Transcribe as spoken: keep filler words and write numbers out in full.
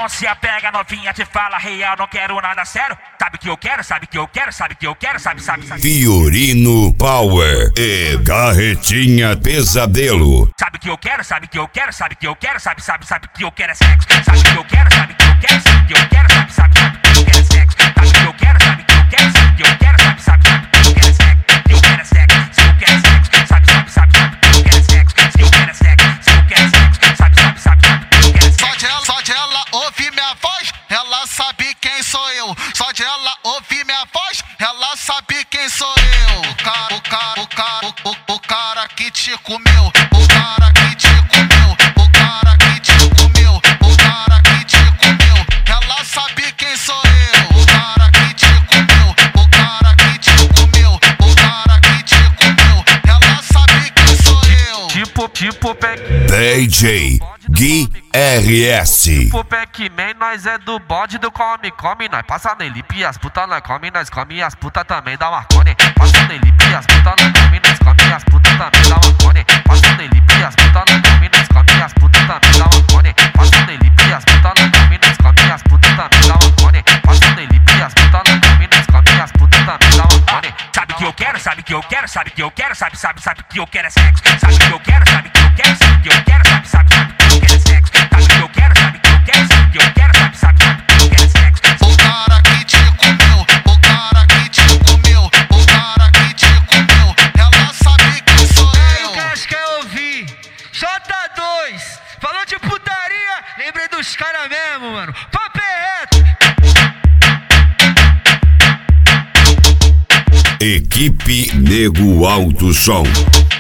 não se apega, novinha te fala real, não quero nada sério. Sabe que eu quero, sabe que eu quero, sabe que eu quero, sabe, sabe, sabe. Fiorino Power e Carretinha Pesadelo. Sabe que eu quero, sabe que eu quero, sabe que eu quero, sabe, sabe, sabe que eu quero é sexo. Sabe que eu quero, sabe que eu quero, sabe que eu quero, sabe, sabe, sabe que eu quero é sexo. Sabe que eu quero, sabe que eu quero, sabe que eu quero, sabe, sabe, sabe que eu quero é sexo. Que eu quero é sexo, se eu quero é sexo, sabe, sabe, sabe, sabe que eu quero é sexo. Se eu quero é sexo, se eu quero é sexo, sabe, sabe, sabe, sabe que eu quero é sexo. Só de ela, só de ela ouvir minha voz, ela sabe quem sou eu. Só de ela ouvir minha voz, ela sabe quem sou eu. O cara, o cara, o cara, o, o, o cara que te comeu, o cara que te comeu, o cara que te comeu, o cara que te comeu, ela sabe quem sou eu. O cara que te comeu, o cara que te comeu, o cara que te comeu, ela sabe quem sou eu. Tipo, tipo, Pac D J Gui R S. Tipo Pac-Man, nós é do bode do come, come, nós passa nele, e as puta nós come, nós come, e as puta também dá Marconi. Passa nele, e as puta nós come, nós come, e as puta também dá Marconi. Passa nele, e as puta nós come, nós come, e as puta também dá Marconi. Passa nele, e as puta nós come, nós come, e as puta também dá Marconi. Passa nele, e as puta nós come, nós come, e as puta também dá Marconi. Sabe que eu quero, sabe que eu quero, sabe que eu quero, sabe, sabe, sabe que eu quero é sexo. Sabe que eu quero, sabe que eu quero, sabe que eu quero, sabe, sabe, sabe que eu quero é sexo. Sabe que eu quero, sabe que eu quero, sabe que eu quero, sabe, sabe, sabe que eu quero é sexo. O cara que te comeu, o cara que te comeu, o cara que te comeu, ela sabe quem sou Aí eu. o Cash quer ouvir J dois, falou de putaria, lembrei dos caras mesmo, mano. Papo é reto. Equipe Nego Alto Som.